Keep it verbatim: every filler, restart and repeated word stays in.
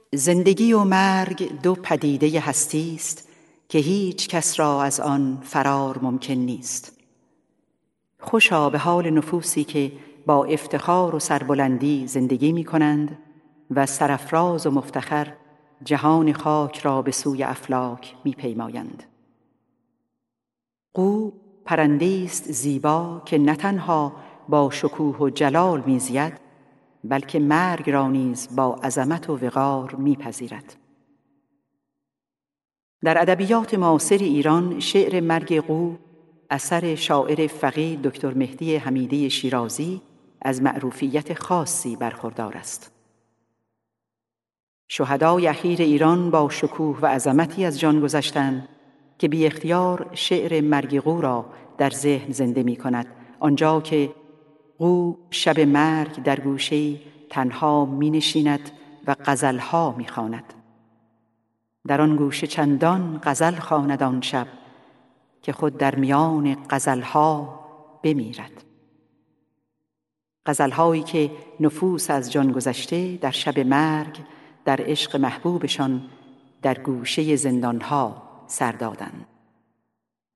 زندگی و مرگ دو پدیده هستی است که هیچ کس را از آن فرار ممکن نیست. خوشا به حال نفوسی که با افتخار و سربلندی زندگی می کنند و سرافراز و مفتخر جهان خاک را به سوی افلاک می پیمایند. قو پرنده است زیبا که نه تنها با شکوه و جلال می زید، بلکه مرگ را نیز با عظمت و وقار می پذیرد. در ادبیات معاصر ایران شعر مرگ قو اثر شاعر فقیه دکتر مهدی حمیده شیرازی از معروفیت خاصی برخوردار است. شهدای اخیر ایران با شکوه و عظمتی از جان گذشتند که بی اختیار شعر مرگ قو را در ذهن زنده می کند، آنجا که قو شب مرگ در گوشه‌ای تنها می نشیند و غزلها می خواند. در آن گوشه چندان غزل خواند آن شب که خود در میان غزلها بمیرد. غزلهایی که نفوس از جان گذشته در شب مرگ در عشق محبوبشان در گوشه زندانها سر دادند.